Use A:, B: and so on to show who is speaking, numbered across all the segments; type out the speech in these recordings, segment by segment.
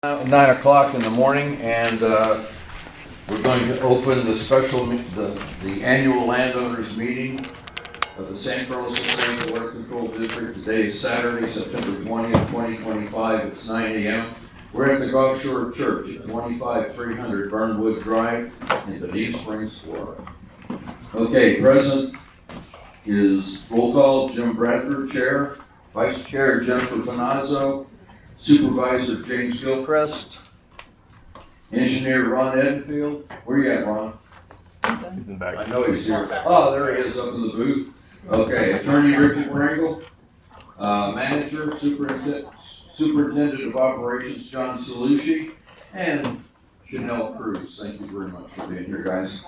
A: 9 o'clock in the morning, and we're going to open the annual landowners meeting of the San Carlos Sustainable Water Control District. Today is Saturday, September 20th, 2025. It's 9 a.m. We're at the Gulf Shore Church at 25300 Burnwood Drive in Bonita Springs, Florida. Okay, present is roll call: Jim Bradford, Chair; Vice Chair Jennifer Finazzo; Supervisor James Gilchrist; Engineer Ron Edenfield. Where you at, Ron?
B: He's in back.
A: I know he's here. Oh, there he is up in the booth. Okay, Attorney Richard Pringle, Manager, Superintendent of Operations John Salucci, and Chanel Cruz. Thank you very much for being here, guys.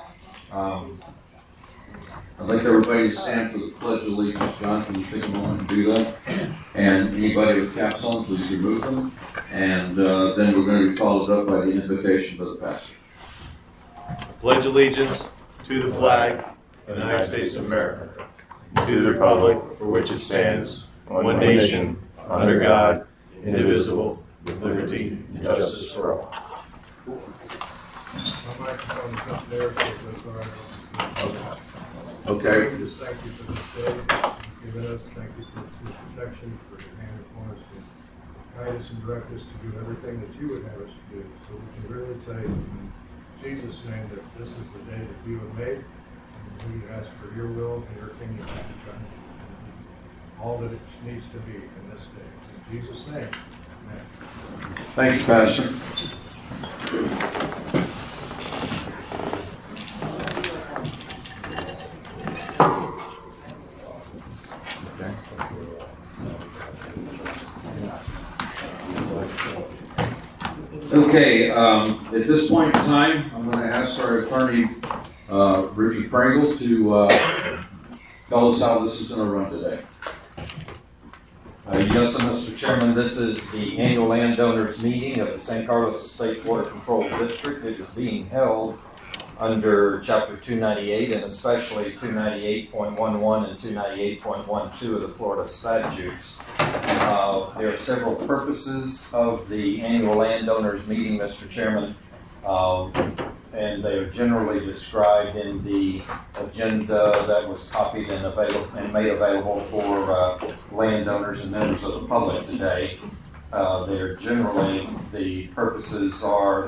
A: I'd like everybody to stand for the Pledge of Allegiance. John, can you take a moment to do that? And anybody with caps on, please remove them. And then we're going to be followed up by the invocation by the pastor.
C: Pledge allegiance to the flag of the United States of America, to the republic for which it stands, one nation, under God, indivisible, with liberty and justice for all.
A: Okay.
D: Just thank you for this day you've given us. Thank you for your protection, for your hand upon us to guide us and direct us to do everything that you would have us to do. So we can really say in Jesus' name that this is the day that you have made, and we ask for your will and your kingdom to be done. All that it needs to be in this day. In Jesus' name, amen.
A: Thank you, Pastor. Okay, at this point in time, I'm going to ask our attorney, Richard Pringle, to tell us how this is going to run today.
B: Yes, Mr. Chairman, this is the annual landowners meeting of the San Carlos State Water Control District. It is being held under Chapter 298 and especially 298.11 and 298.12 of the Florida statutes. There are several purposes of the annual landowners meeting, Mr. Chairman, and they are generally described in the agenda that was copied and made available for landowners and members of the public today. The purposes are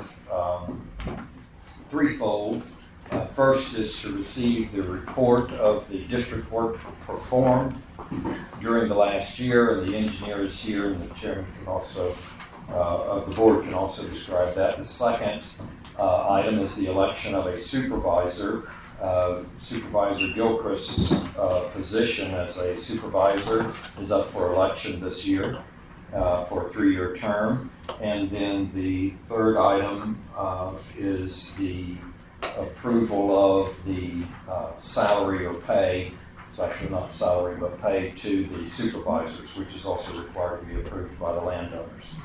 B: threefold. First is to receive the report of the district work performed during the last year, and the engineer is here, and the chairman can also, of the board can also describe that. The second item is the election of a supervisor. Supervisor Gilchrist's position as a supervisor is up for election this year for a 3-year term. And then the third item is the approval of the salary or pay. It's actually not salary, but pay to the supervisors, which is also required to be approved by the landowners.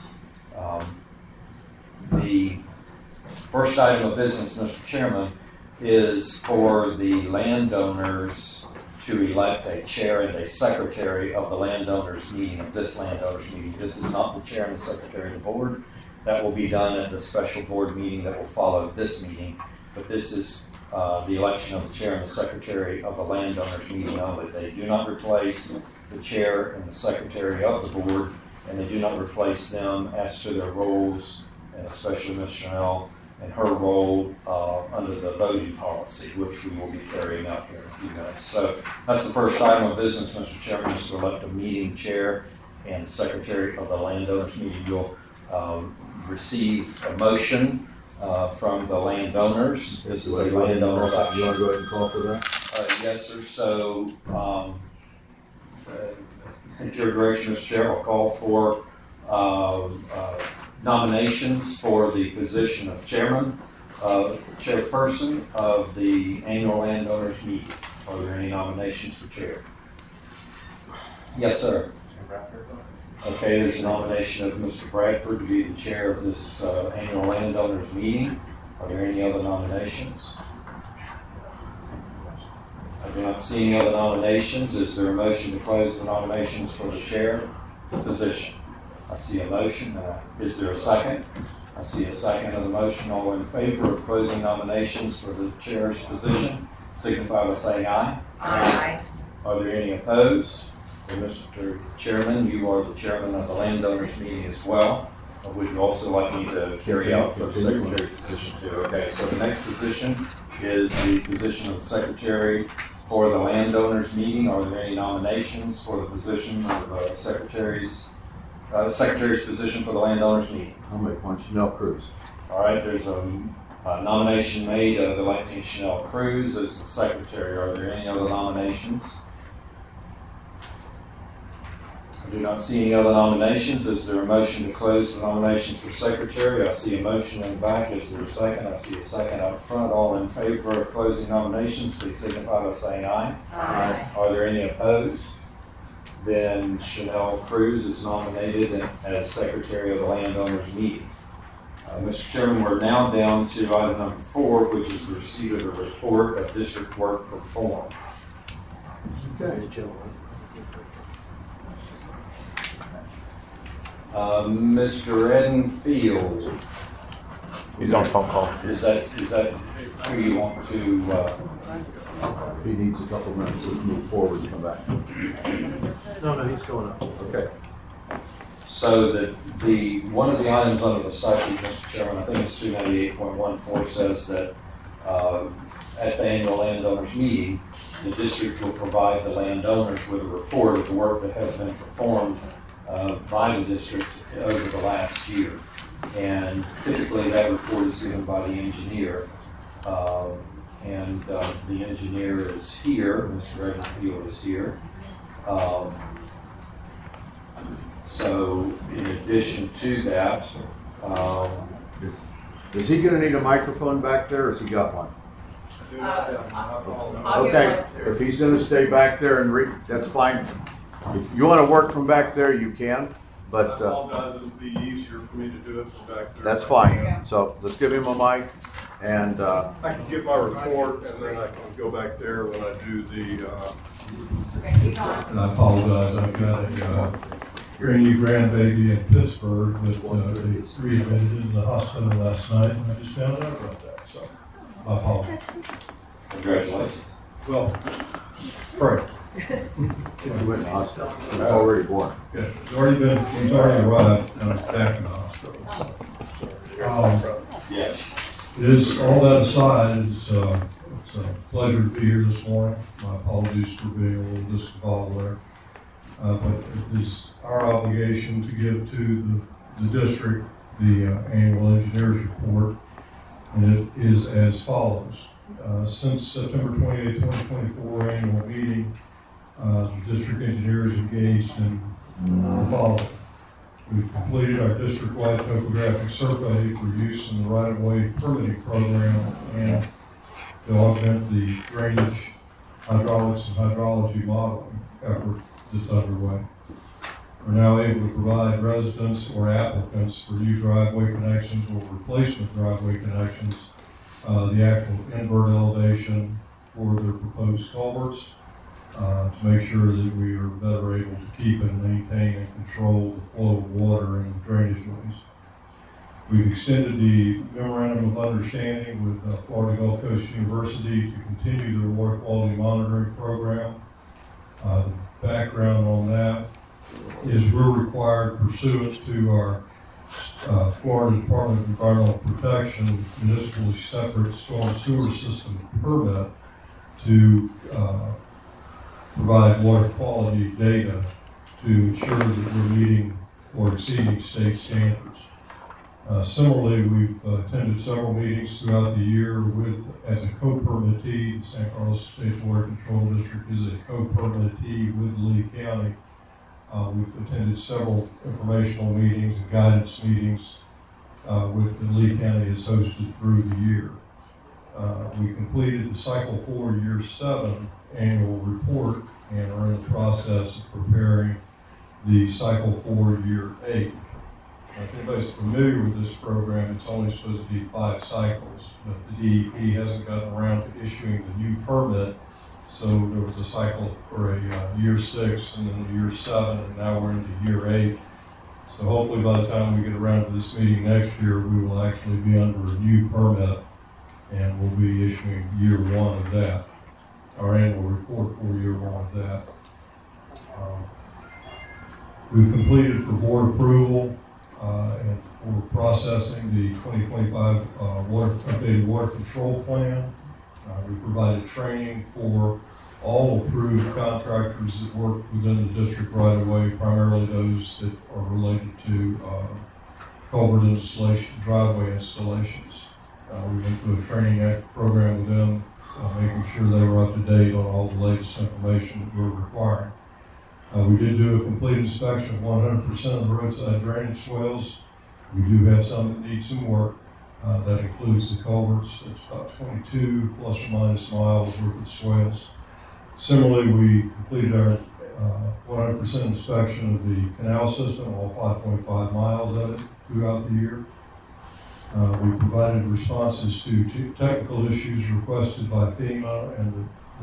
B: The first item of business, Mr. Chairman, is for the landowners to elect a chair and a secretary of the landowners meeting, of this landowners meeting. This is not the chair and the secretary of the board. That will be done at the special board meeting that will follow this meeting. But this is the election of the chair and the secretary of the landowners meeting only. They do not replace the chair and the secretary of the board, and they do not replace them as to their roles, and especially Ms. Chanel and her role under the voting policy, which we will be carrying out here in a few minutes. So that's the first item of business, Mr. Chairman, is to elect a meeting chair and secretary of the landowners meeting. You'll receive a motion from the landowners. This is a landowner.
A: You want to go ahead and call for that?
B: Yes, sir. So, at your direction, Mr. Chair, I'll call for nominations for the position of chairman, chairperson of the annual landowners meeting. Are there any nominations for chair? Yes, sir. Okay, there's a nomination of Mr. Bradford to be the chair of this annual landowners meeting. Are there any other nominations? I do not see any other nominations. Is there a motion to close the nominations for the chair position? I see a motion. Is there a second? I see a second of the motion. All in favor of closing nominations for the chair's position, signify by saying aye.
E: Aye.
B: Are there any opposed? And Mr. Chairman, you are the chairman of the landowners meeting as well. Would you also like me to carry out the secretary's position too? Okay, so the next position is the position of the secretary for the landowners meeting. Are there any nominations for the position of secretary's position for the landowners meeting?
A: I'll make one, Chanel Cruz.
B: All right, there's a nomination made of electing Chanel Cruz as the secretary. Are there any other nominations? I do not see any other nominations. Is there a motion to close the nominations for secretary? I see a motion in the back. Is there a second? I see a second up front. All in favor of closing nominations, please signify by saying aye.
E: Aye.
B: Are there any opposed? Then Chanel Cruz is nominated as secretary of the landowners meeting. Mr. Chairman, we're now down to item number 4, which is the receipt of the report of district work performed.
A: Okay.
B: Mr. Edenfield,
F: He's on phone call.
B: is that who you want to,
A: If he needs a couple minutes, let's move forward and come back.
D: No, he's going up.
A: Okay.
B: so that one of the items under the statute, Mr. Chairman, I think it's 298.14 says that at the annual landowners meeting, the district will provide the landowners with a report of the work that has been performed by the district over the last year. And typically that report is given by the engineer. And the engineer is here, Mr. Edenfield is here. So in addition to that,
A: Is he gonna need a microphone back there, or has he got one?
E: I'll give
A: Okay,
E: one.
A: if he's gonna stay back there and read, that's fine. If you wanna work from back there, you can, but,
G: apologize, it would be easier for me to do it from back there.
A: that's fine. So let's give him a mic, and,
G: I can give my report and then I can go back there when I do the,
E: Okay, keep on.
G: and I apologize, I've got a brand new grandbaby in Pittsburgh that they readmitted in the hospital last night and I just found out about that, so I apologize.
B: congratulations.
G: Well, pray.
A: he went in the hospital. He's already born.
G: Yeah, he's already arrived and I'm back in the hospital.
B: Yes.
G: All that aside, it's a pleasure to be here this morning. My apologies for being a little disemboweled there. But it is our obligation to give to the district the annual engineers report, and it is as follows. Since September 28, 2024 annual meeting, the district engineers engaged in the following. We've completed our district-wide topographic survey for use in the right-of-way permitting program and to augment the drainage, hydraulics, and hydrology modeling effort that's underway. We're now able to provide residents or applicants for new driveway connections or replacement driveway connections, the actual invert elevation for their proposed culverts, to make sure that we are better able to keep and maintain and control the flow of water in drainage ways. We've extended the memorandum of understanding with Florida Gulf Coast University to continue their water quality monitoring program. The background on that is we're required pursuant to our Florida Department of Environmental Protection municipally separate storm sewer system permit to provide water quality data to ensure that we're meeting or exceeding state standards. Similarly, we've attended several meetings throughout the year as a co-permittee. The San Carlos State Water Control District is a co-permittee with Lee County. We've attended several informational meetings and guidance meetings with the Lee County has hosted through the year. We completed the Cycle 4 Year 7 annual report and are in the process of preparing the Cycle 4 Year 8. If anybody's familiar with this program, it's only supposed to be 5 cycles, but the DEP hasn't gotten around to issuing the new permit, so there was a cycle for a year 6 and then a year 7, and now we're into year 8. So hopefully by the time we get around to this meeting next year, we will actually be under a new permit, and we'll be issuing year one of that, our annual report for year one of that. We've completed for board approval and for processing the 2025 updated water control plan. We provided training for all approved contractors that work within the district right away, primarily those that are related to culvert installation, driveway installations. We went through a training program with them, making sure they were up to date on all the latest information that we're requiring. We did do a complete inspection of 100% of the roadside drainage swales. We do have some that need some work. That includes the culverts. It's about 22 plus or minus miles worth of swales. Similarly, we completed our 100% inspection of the canal system, all 5.5 miles of it throughout the year. We provided responses to two technical issues requested by FEMA and the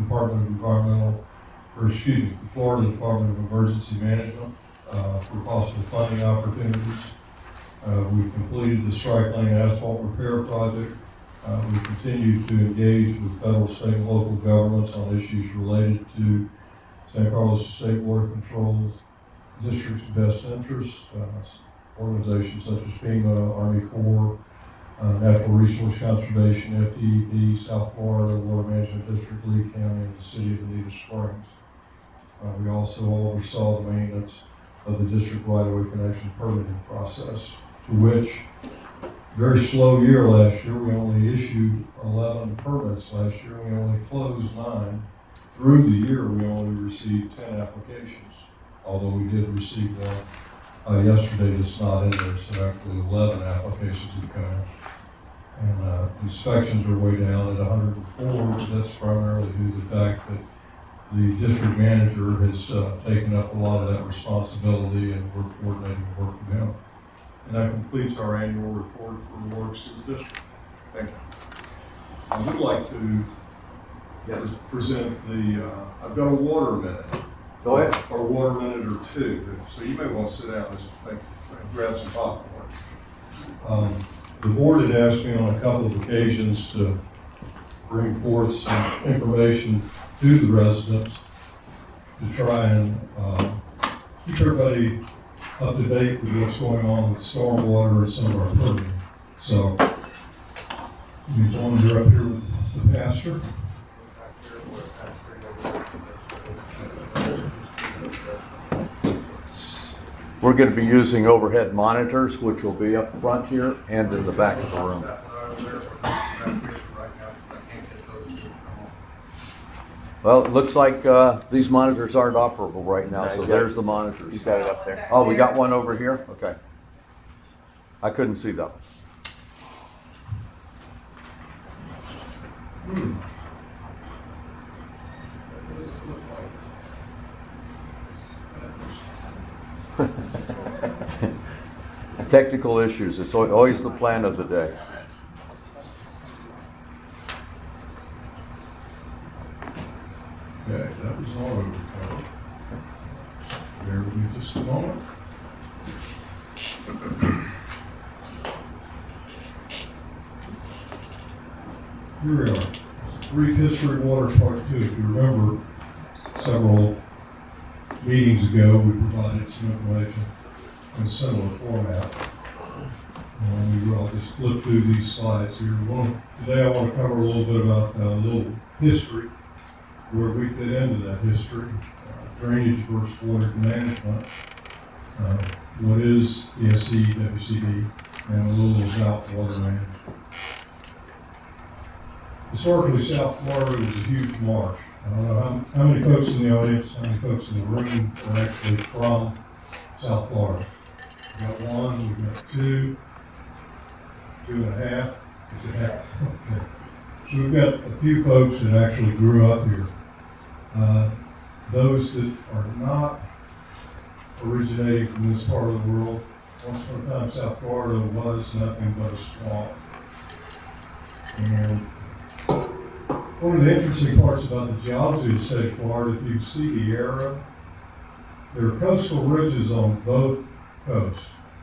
G: Florida Department of Emergency Management for possible funding opportunities. We've completed the strike lane asphalt repair project. We continue to engage with federal, state, and local governments on issues related to San Carlos State Water Control's district's best interests, organizations such as FEMA, Army Corps, Natural Resource Conservation, FDEP, South Florida Water Management District, Lee County, and the City of Anita Springs. We also oversaw the maintenance of the district right-of-way connection permitting process, to which very slow year last year. We only issued 11 permits last year. We only closed 9. Through the year, we only received 10 applications, although we did receive one yesterday that's not in there, so actually 11 applications have come in. And inspections are way down at 104, but that's primarily due to the fact that the district manager has taken up a lot of that responsibility, and we're coordinating work with him. And that completes our annual report for the works of the district. Thank you. I would like to present I've got a water minute.
A: Go ahead.
G: Or water minute or two. So you may want to sit down and grab some popcorn. The board had asked me on a couple of occasions to bring forth some information to the residents to try and keep everybody up to date with what's going on with stormwater and some of our permitting. So, you want to up here with the pastor?
A: We're going to be using overhead monitors, which will be up front here and in the back of the room. Well, it looks like these monitors aren't operable right now, so there's the monitors.
F: He's got it up there.
A: Oh, we got one over here? Okay. I couldn't see that one. Technical issues, it's always the plan of the day.
G: Okay, that was all over. Bear with me just a moment. Here we are. Brief history of water part 2. If you remember, several meetings ago, we provided some information in a similar format. And I'll just flip through these slides here. Today I want to cover a little bit about a little history, where we fit into that history, drainage versus water management, what is ESC, WCD, and a little about water management. Historically, South Florida was a huge marsh. I don't know how many folks in the audience, how many folks in the room are actually from South Florida. We've got 1, we've got 2, 2.5. Is it half? Okay. So we've got a few folks that actually grew up here. Those that are not originating from this part of the world, once upon a time South Florida was nothing but a swamp. And one of the interesting parts about the geology of the state of Florida, if you see the arrow, there are coastal ridges on both coasts.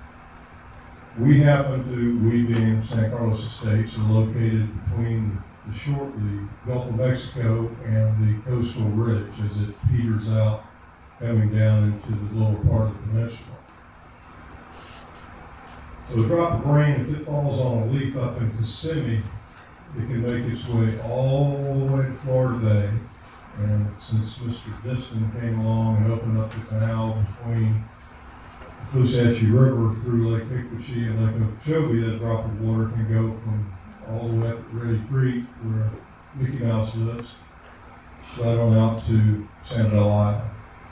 G: We being San Carlos Estates, are located between the Gulf of Mexico and the coastal ridge as it peters out, coming down into the lower part of the peninsula. So a drop of rain, if it falls on a leaf up in Kissimmee, it can make its way all the way to Florida Bay. And since Mr. Diston came along and opened up the canal between the Caloosahatchee River through Lake Hickory and Lake Okeechobee, that drop of water can go from all the way up to Reddy Creek, where Mickey Mouse lives, right on out to Sanibel Island.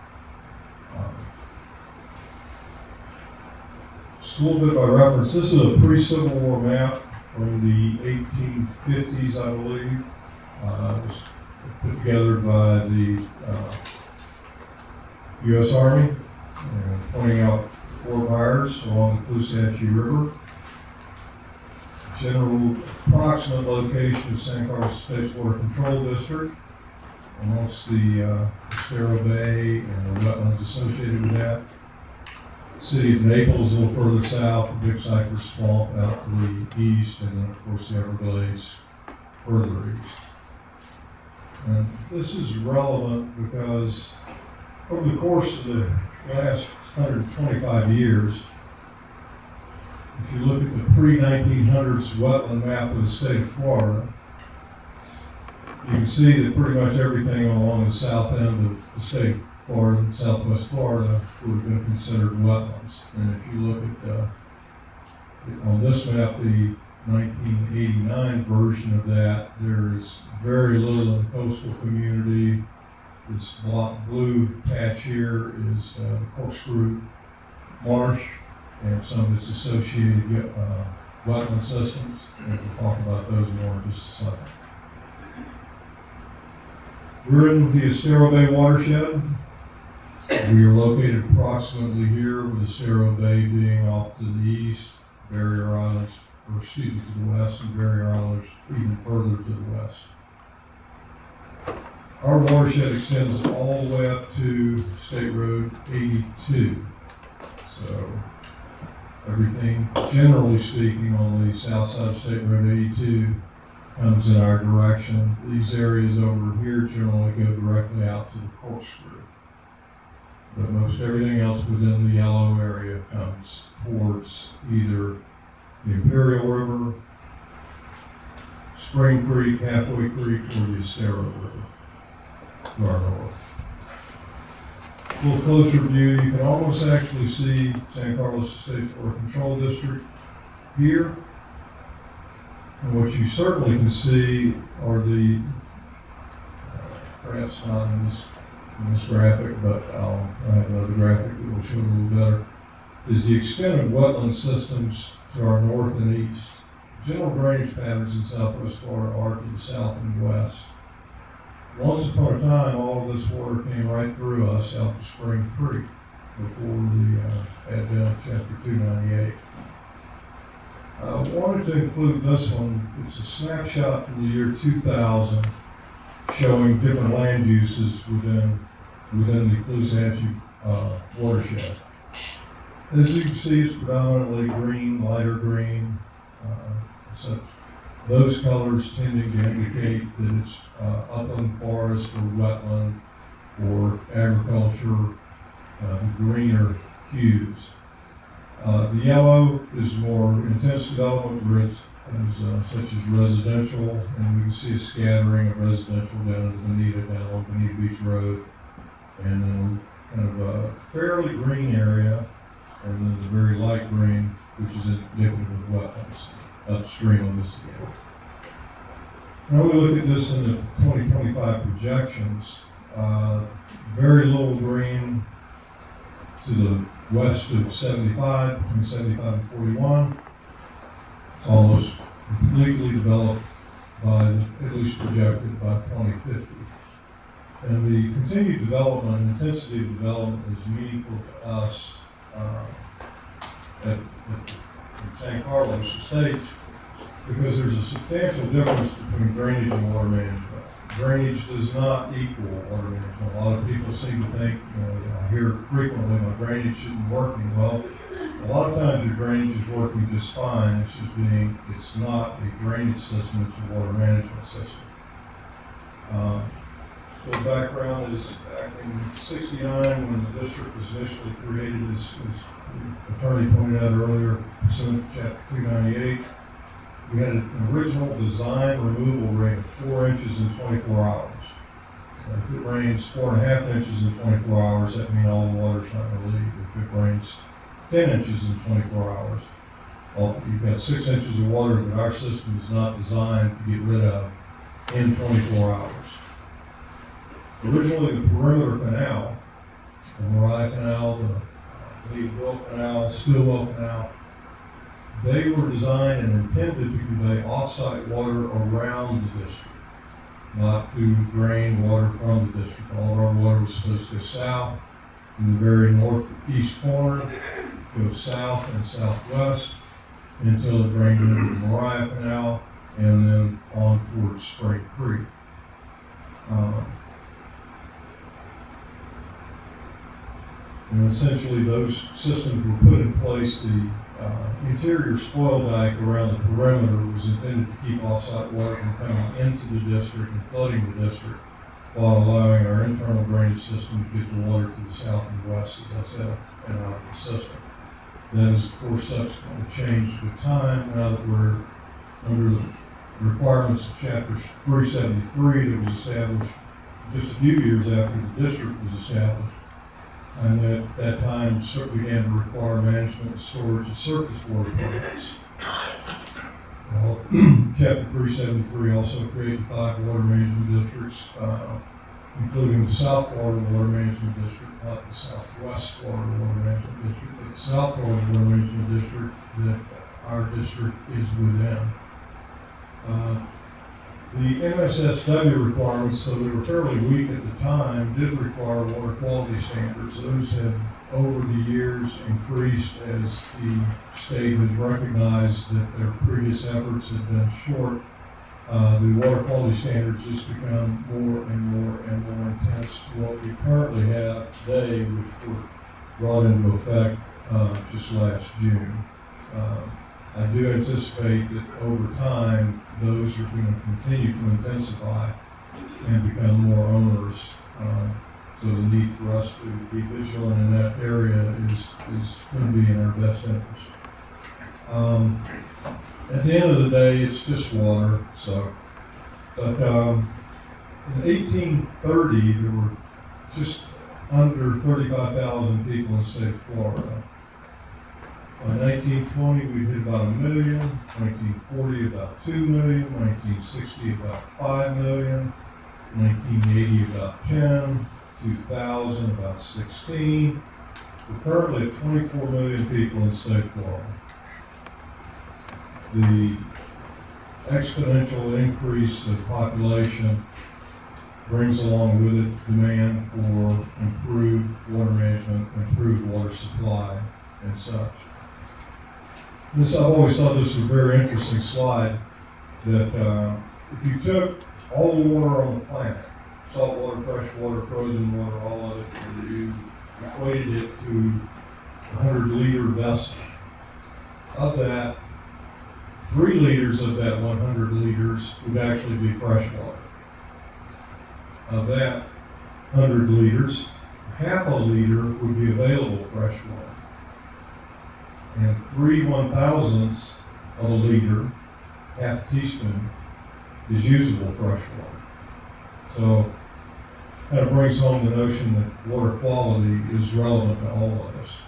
G: Just a little bit by reference, this is a pre-Civil War map from the 1850s, I believe. It was put together by the U.S. Army, pointing out Fort Myers along the Caloosahatchee River. General approximate location of San Carlos Estates Water Control District, amongst the Estero Bay and the wetlands associated with that. City of Naples a little further south, the Big Cypress Swamp out to the east, and then of course the Everglades further east. And this is relevant because over the course of the last 125 years, if you look at the pre-1900s wetland map of the state of Florida, you can see that pretty much everything along the south end of the state of Florida, southwest Florida, would have been considered wetlands. And if you look at, on this map, the 1989 version of that, there is very little in the coastal community. This blue patch here is the Corkscrew Marsh and some of its associated wetland systems. And we'll talk about those more in just a second. We're in the Estero Bay watershed. We are located approximately here, with Estero Bay being off to the east, Barrier Islands, to the west, and Barrier Islands even further to the west. Our watershed extends all the way up to State Road 82. So everything, generally speaking, on the south side of State Road 82 comes in our direction. These areas over here generally go directly out to the Corkscrew. But most everything else within the yellow area comes towards either the Imperial River, Spring Creek, Halfway Creek, or the Estero River to our north. A little closer view, you can almost actually see San Carlos Estates Water Control District here. And what you certainly can see are the, perhaps not in this graphic, but I have another graphic that will show it a little better, is the extent of wetland systems to our north and east. General drainage patterns in southwest Florida are to the south and west. Once upon a time, all of this water came right through us out to Spring Creek before the advent of Chapter 298. I wanted to include this one. It's a snapshot from the year 2000 showing different land uses within the Caloosahatchee watershed. As you can see, it's predominantly green, lighter green. So those colors tending to indicate that it's upland forest or wetland or agriculture, greener hues. The yellow is more intense development grids, such as residential, and we can see a scattering of residential down in Bonita, down along Bonita Beach Road, and then kind of a fairly green area, and then the very light green, which is indicative of wetlands upstream on this scale. Now we look at this in the 2025 projections. Very little green to the west of 75, between 75 and 41. It's almost completely developed by, at least projected, by 2050. And the continued development, intensity of development is meaningful to us at San Carlos Estates because there's a substantial difference between drainage and water management. Drainage does not equal water management. A lot of people seem to think, I hear frequently my drainage isn't working. Well, A lot of times your drainage is working just fine, it's not a drainage system, it's a water management system. So the background is back in '69, when the district was initially created, as the attorney pointed out earlier, pursuant to chapter 298, we had an original design removal rate of 4 inches in 24 hours. If it rains 4.5 inches in 24 hours, that means all the water's not going to leave. If it rains 10 inches in 24 hours, well, you've got 6 inches of water that our system is not designed to get rid of in 24 hours. Originally, the perimeter canal, the Mariah Canal, the Leadville Canal, Stillwell Canal, they were designed and intended to convey off-site water around the district, not to drain water from the district. All of our water was supposed to go south in the very northeast corner, go south and southwest until it drained into the Mariah Canal and then on towards Spring Creek. And essentially those systems were put in place. The interior spoil dike around the perimeter was intended to keep off-site water from coming into the district and flooding the district, while allowing our internal drainage system to get the water to the south and west, as I said, and out of the system. That is, of course, subsequently changed with time now that we're under the requirements of Chapter 373 that was established just a few years after the district was established. And at that time, began to require management and storage of surface water permits. Well, Chapter 373 also created 5 water management districts, including the South Florida Water Management District, not the Southwest Florida Water Management District, but the South Florida Water Management District that our district is within. The MSSW requirements, though they were fairly weak at the time, did require water quality standards. Those have, over the years, increased as the state has recognized that their previous efforts have been short. The water quality standards just become more and more and more intense to what we currently have today, which were brought into effect just last June. I do anticipate that over time, those are going to continue to intensify and become more onerous. So the need for us to be vigilant in that area is going to be in our best interest. At the end of the day, it's just water. So, but in 1830, there were just under 35,000 people in the state of Florida. By 1920, we hit about 1 million, 1940, about 2 million, 1960, about 5 million, 1980, about 10, 2000, about 16. We're currently at 24 million people in the state of Florida. The exponential increase of population brings along with it demand for improved water management, improved water supply, and such. I've always thought this was a very interesting slide, that if you took all the water on the planet, salt water, fresh water, frozen water, all of it, and you equated it to a 100-liter vessel, of that, 3 liters of that 100 liters would actually be fresh water. Of that 100 liters, half a liter would be available fresh water. And 3 1,000ths of a liter, half a teaspoon, is usable fresh water. So that brings home the notion that water quality is relevant to all of us.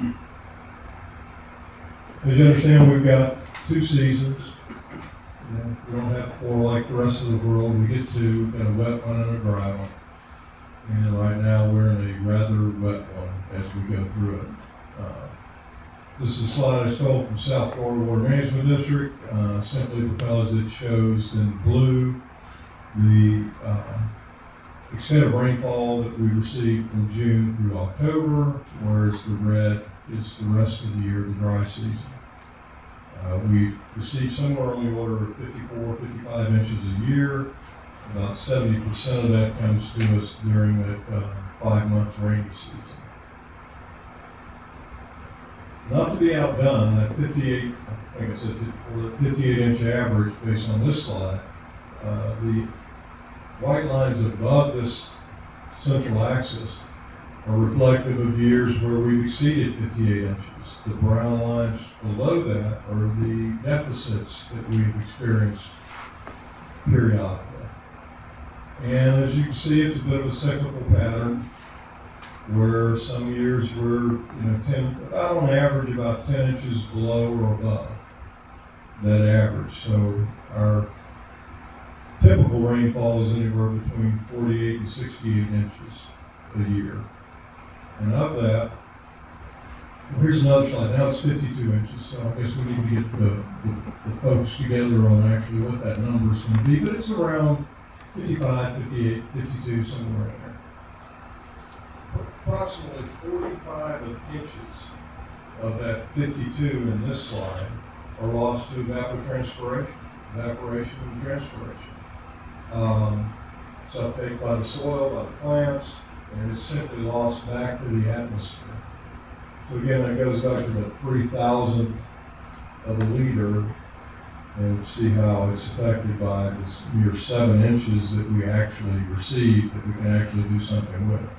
G: As you understand, we've got 2 seasons. We don't have 4 like the rest of the world. We've got a wet one and a dry one. And right now we're in a rather wet one as we go through it. This is a slide I stole from South Florida Water Management District, simply because it shows in blue the extent of rainfall that we received from June through October, whereas the red is the rest of the year, the dry season. We received somewhere on the order of 54, 55 inches a year. About 70% of that comes to us during that 5-month rainy season. Not to be outdone, that 58, like I said, the 58-inch average based on this slide, the white lines above this central axis are reflective of years where we've exceeded 58 inches. The brown lines below that are the deficits that we've experienced periodically. And as you can see, it's a bit of a cyclical pattern where some years we're, about on average about 10 inches below or above that average. So our typical rainfall is anywhere between 48 and 68 inches a year. And of that, here's another slide. Now it's 52 inches, so I guess we need to get the folks together on actually what that number is going to be. But it's around 55, 58, 52, somewhere in there. Approximately 45 inches of that 52 in this slide are lost to evaporation and transpiration. It's uptake by the soil, by the plants, and it's simply lost back to the atmosphere. So again, that goes back to the 3,000th of a liter, and see how it's affected by this mere 7 inches that we actually receive, that we can actually do something with.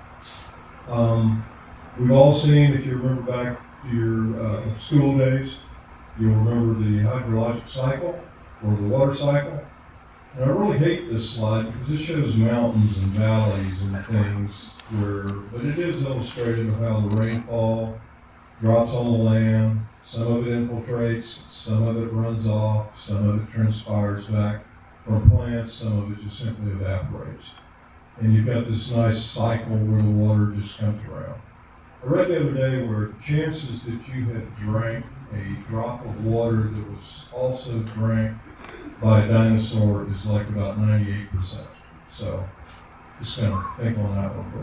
G: We've all seen, if you remember back to your school days, you'll remember the hydrologic cycle or the water cycle. And I really hate this slide because it shows mountains and valleys and things but it is illustrative of how the rainfall drops on the land. Some of it infiltrates, some of it runs off, some of it transpires back from plants, some of it just simply evaporates. And you've got this nice cycle where the water just comes around. I read the other day where the chances that you had drank a drop of water that was also drank by a dinosaur is like about 98%. So just kind of think on that one for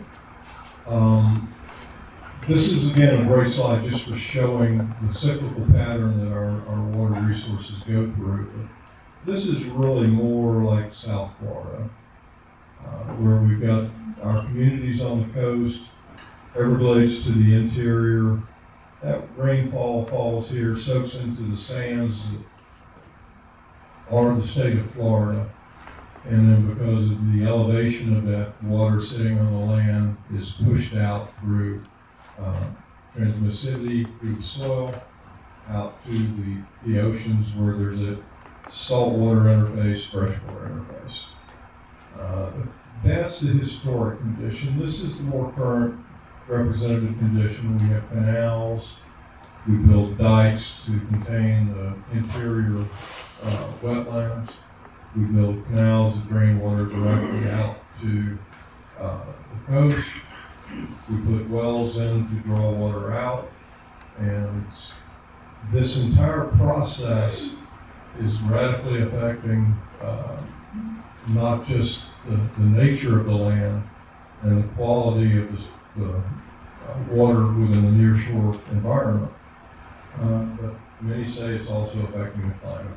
G: a while. This is again a great slide just for showing the cyclical pattern that our water resources go through. This is really more like South Florida, where we've got our communities on the coast, Everglades to the interior. That rainfall falls here, soaks into the sands that are the state of Florida. And then because of the elevation of that water sitting on the land is pushed out through transmissivity through the soil out to the oceans where there's a saltwater interface, freshwater interface. That's the historic condition. This is the more current representative condition. We have canals. We build dikes to contain the interior wetlands. We build canals that drain water directly out to the coast. We put wells in to draw water out. And this entire process is radically affecting not just the nature of the land and the quality of the water within the nearshore environment, but many say it's also affecting the climate.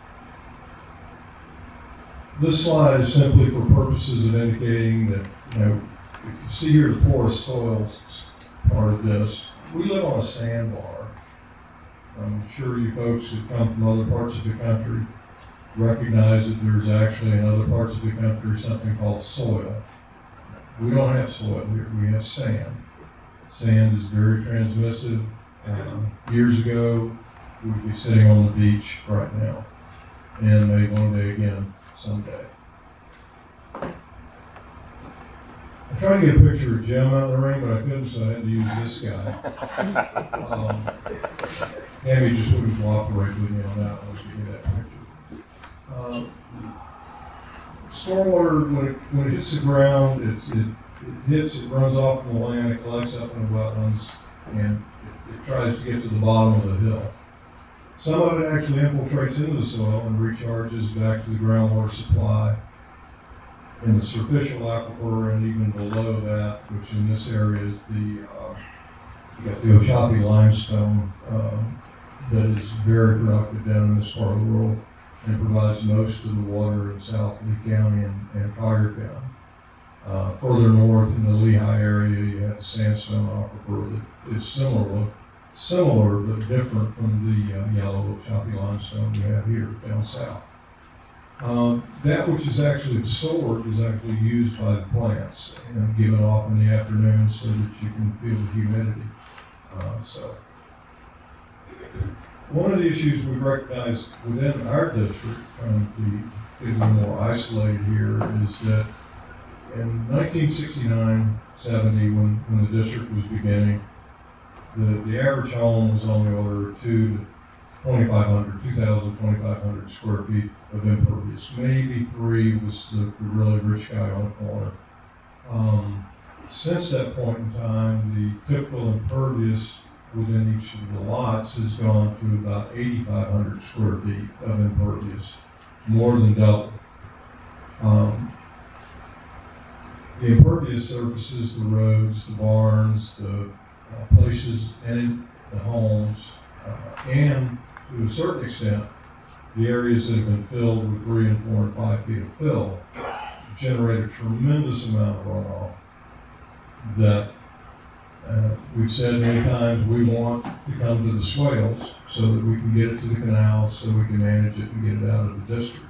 G: This slide is simply for purposes of indicating that, if you see here the porous soils part of this, we live on a sandbar. I'm sure you folks who come from other parts of the country recognize that there's actually in other parts of the country something called soil. We don't have soil here, we have sand. Sand is very transmissive. Years ago, we'd be sitting on the beach right now, and maybe one day again someday. I tried to get a picture of Jim out in the ring, but I couldn't, so I had to use this guy. Amy just wouldn't cooperate with me on that once you get that picture. Stormwater, when it hits the ground, it runs off from the land, it collects up in the wetlands, and it tries to get to the bottom of the hill. Some of it actually infiltrates into the soil and recharges back to the groundwater supply in the superficial aquifer and even below that, which in this area is you got the Ochapi limestone that is very productive down in this part of the world and provides most of the water in South Lee County and Collier County. Further north in the Lehigh area, you have the sandstone aquifer that is similar similar but different from the yellow choppy limestone we have here down south. That which is actually absorbed is actually used by the plants and given off in the afternoon so that you can feel the humidity. So one of the issues we recognize within our district, trying to be more isolated here, is that in 1969, 70, when the district was beginning, the average home was on the order of 2,500 square feet of impervious. Maybe 3 was the really rich guy on the corner. Since that point in time, the typical impervious within each of the lots has gone to about 8,500 square feet of impervious, more than double. The impervious surfaces, the roads, the barns, the places in the homes, and to a certain extent, the areas that have been filled with 3 and 4 and 5 feet of fill generate a tremendous amount of runoff that we've said many times we want to come to the swales so that we can get it to the canals so we can manage it and get it out of the district.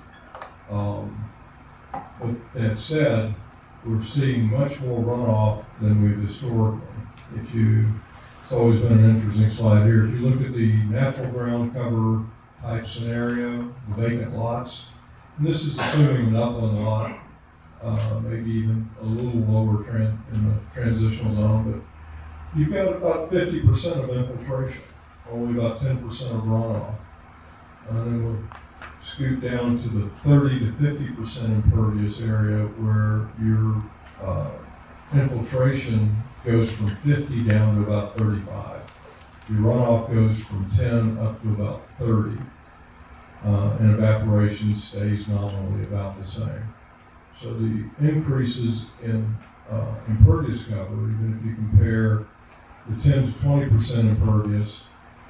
G: With that said, we're seeing much more runoff than we've historically. It's always been an interesting slide here. If you look at the natural ground cover type scenario, the vacant lots, and this is assuming an upland lot, maybe even a little lower in the transitional zone, but you've got about 50% of infiltration, only about 10% of runoff. And then we'll scoot down to the 30 to 50% impervious area where your infiltration goes from 50 down to about 35. Your runoff goes from 10 up to about 30. And evaporation stays nominally about the same. So the increases in impervious cover, even if you compare the 10 to 20% impervious,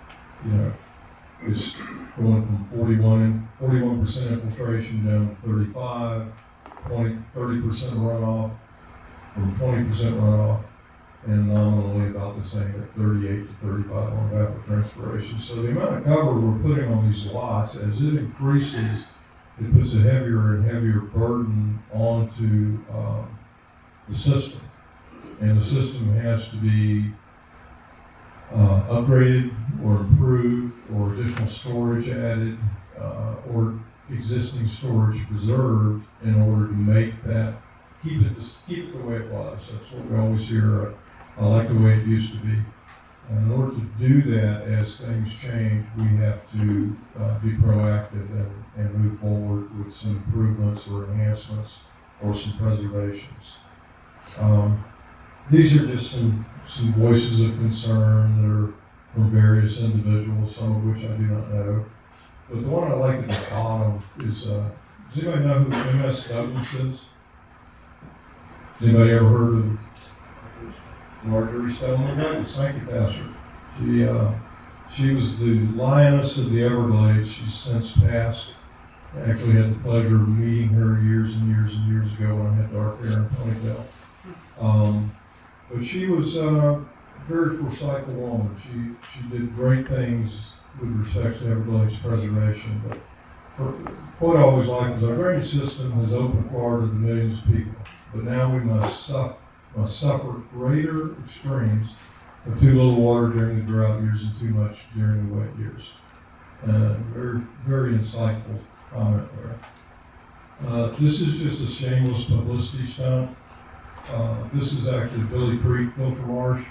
G: is going from 41% infiltration down to 35, 30% runoff, from 20% runoff, and nominally about the same at 38 to 35 on evapotranspiration. So the amount of cover we're putting on these lots, as it increases, it puts a heavier and heavier burden onto the system. And the system has to be upgraded or improved, or additional storage added, or existing storage preserved in order to make that, keep it the way it was. That's what we always hear. I like the way it used to be. And in order to do that, as things change, we have to be proactive and move forward with some improvements or enhancements or some preservations. These are just some voices of concern that are from various individuals, some of which I do not know. But the one I like at the bottom is, does anybody know who M.S. Douglas is? Has anybody ever heard of Marjorie Stoneman Douglas? Thank you, Pastor. She was the lioness of the Everglades. She's since passed. I actually had the pleasure of meeting her years and years and years ago when I had dark hair and ponytail. But she was a very foresightful woman. She did great things with respect to Everglades preservation. But what I always like is our drainage system has opened Florida to millions of people. But now we must suffer greater extremes of too little water during the drought years and too much during the wet years. Very, very insightful comment there. This is just a shameless publicity stunt. This is actually Billy Creek filter marsh.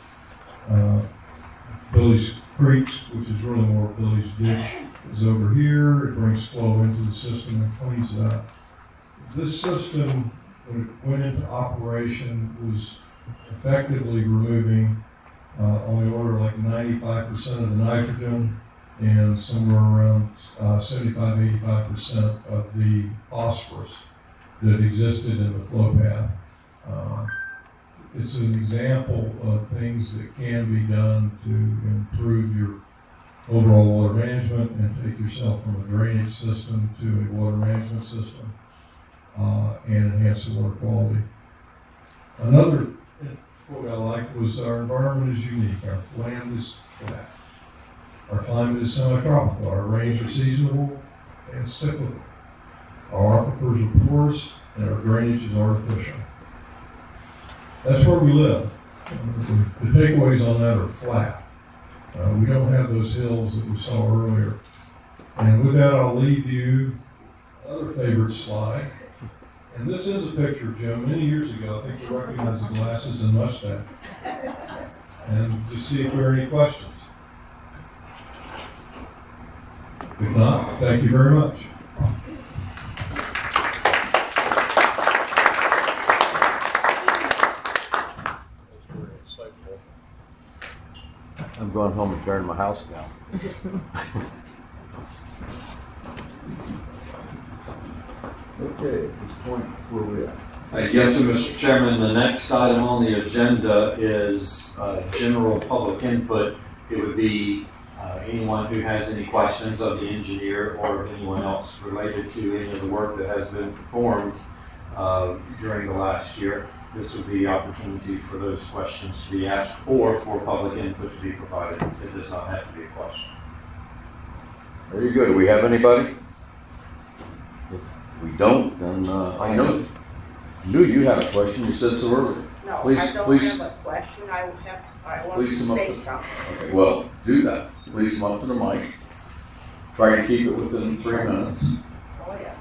G: Billy's Creeks, which is really more Billy's Ditch, is over here. It brings flow into the system and cleans it up. This system, when it went into operation, was effectively removing on the order of like 95% of the nitrogen and somewhere around 75-85% of the phosphorus that existed in the flow path. It's an example of things that can be done to improve your overall water management and take yourself from a drainage system to a water management system and enhance the water quality. Another what I liked was our environment is unique. Our land is flat. Our climate is semi-tropical. Our rains are seasonal and cyclical. Our aquifers are porous and our drainage is artificial. That's where we live. The takeaways on that are flat. We don't have those hills that we saw earlier. And with that, I'll leave you another favorite slide. And this is a picture, Jim, many years ago. I think you recognize the glasses and mustache. And to see if there are any questions. If not, thank you very much.
A: I'm going home and tearing my house down. Okay, at this point, where are we at?
B: Yes, sir, Mr. Chairman, the next item on the agenda is general public input. It would be anyone who has any questions of the engineer or anyone else related to any of the work that has been performed during the last year. This would be the opportunity for those questions to be asked or for public input to be provided. It does not have to be a question.
A: Very good. Do we have anybody? If we don't, then I knew you had a question. You said so earlier.
E: No,
A: Please-
E: I don't
A: please-
E: have a question. I want
A: Please
E: to
A: come up
E: say
A: with-
E: something.
A: Okay, well, do that. Please come up to the mic. Try to keep it within 3 minutes.
E: Oh, yes.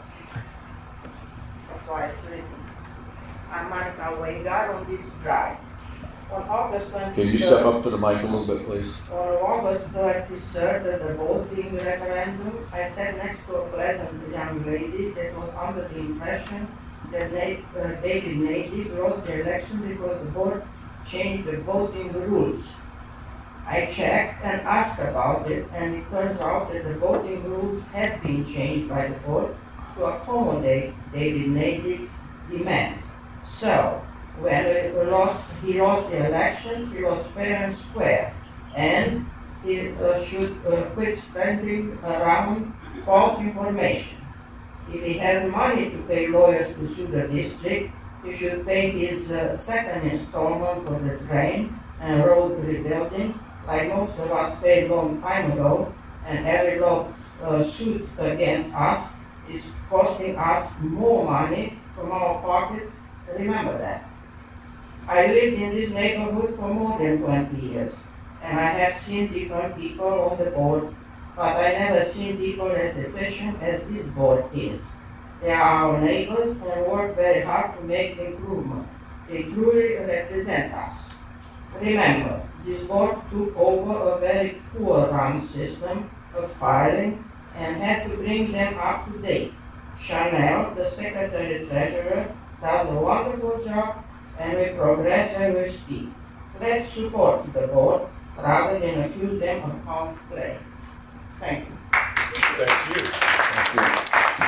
E: That's why it's written. I'm Monica Weigard on this drive. On August 23rd.
A: Can you step up to the mic a little bit, please?
E: On August 23rd, at the voting referendum, I sat next to a pleasant young lady that was under the impression that David Nadig lost the election because the board changed the voting rules. I checked and asked about it, and it turns out that the voting rules had been changed by the board to accommodate David Nadig's demands. So, when he lost the election, he was fair and square, and he should quit spending around false information. If he has money to pay lawyers to sue the district, he should pay his second installment for the train and road rebuilding, like most of us paid long time ago, and every suit against us is costing us more money from our pockets. Remember that. I lived in this neighborhood for more than 20 years, and I have seen different people on the board, but I never seen people as efficient as this board is. They are our neighbors and work very hard to make improvements. They truly represent us. Remember, this board took over a very poor run system of filing and had to bring them up to date. Chanel, the secretary treasurer, does a wonderful job, and we progress and we speak. Let's support the board rather than accuse them of half play. Thank you.
C: Thank you.
A: Thank you.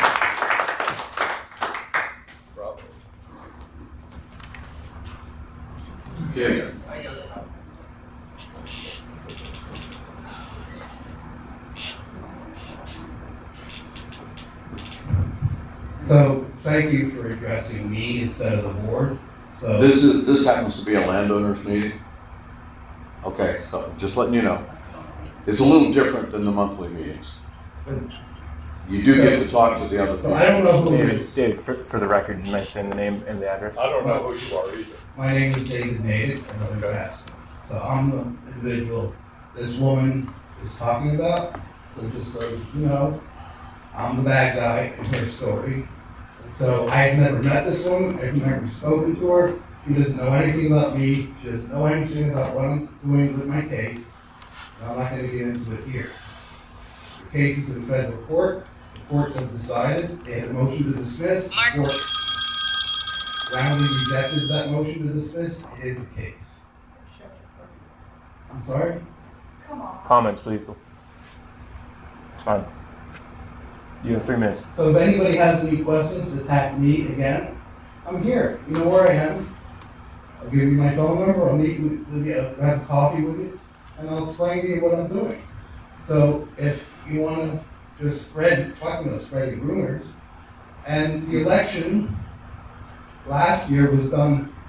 C: Bravo.
A: Okay.
H: So, thank you for addressing me instead of the board. So,
A: This happens to be a landowners meeting. Okay, so just letting you know. It's a little different than the monthly meetings. You do get to talk to the other
H: so I don't know who it
F: David,
H: is.
F: David, for the record, you mentioned the name and the address.
C: I don't know who you are either.
H: My name is David Natick, and I'm
C: Okay.
H: Baskin. So I'm the individual this woman is talking about. So just so you know, I'm the bad guy in her story. So I've never met this woman, I've never spoken to her. She doesn't know anything about me, she doesn't know anything about what I'm doing with my case. And I'm not gonna get into it here. The case is in federal court, the courts have decided, they had a motion to dismiss. The court roundly rejected that motion to dismiss, it is a case. I'm sorry?
E: Come on.
F: Comments, please. It's fine. You have 3 minutes.
H: So if anybody has any questions to attack me again, I'm here. You know where I am. I'll give you my phone number. I'll meet with you, I'll have coffee with you, and I'll explain to you what I'm doing. So if you want to just talking about spreading rumors, and the election last year was done with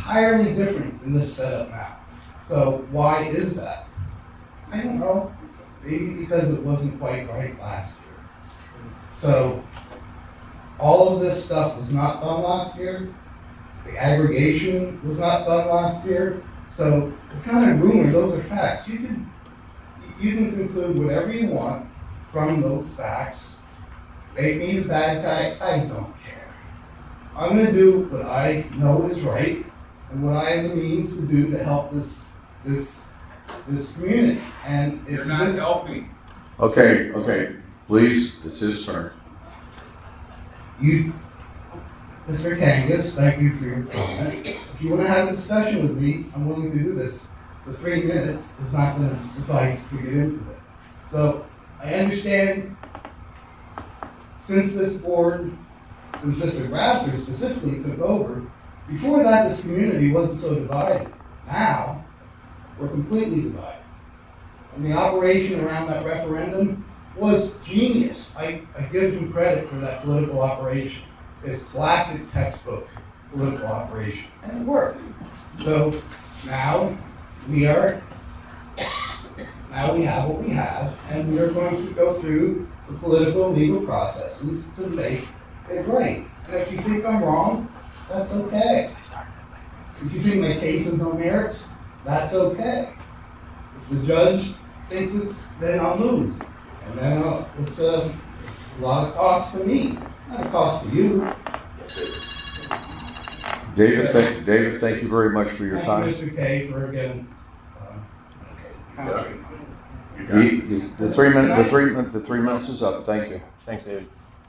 H: entirely different than this setup now. So why is that? I don't know. Maybe because it wasn't quite right last year. So all of this stuff was not done last year. The aggregation was not done last year. So it's not a rumor, those are facts. You can conclude whatever you want from those facts. Make me the bad guy, I don't care. I'm gonna do what I know is right and what I have the means to do to help this community. And if
I: You're not
H: this,
I: helping.
A: Okay, please, it's his turn.
H: you, Mr. Kangas, thank you for your comment. If you wanna have a discussion with me, I'm willing to do this. The 3 minutes is not gonna suffice to get into it. So I understand since this board, since Mr. Rafter specifically took over, before that this community wasn't so divided. Now, we're completely divided. And the operation around that referendum was genius. I give him credit for that political operation. It's classic textbook political operation, and it worked. So now we have what we have, and we are going to go through the political and legal processes to make it right. And if you think I'm wrong, that's okay. If you think my case has no merit, that's okay. If the judge thinks it's, then I'll lose. And then it's a lot of cost to me, not a cost to you.
A: David, thank you very much for your time.
H: Thank you, Mr. Kay, for again,
A: The 3 minutes is up, thank you.
F: Thanks, David.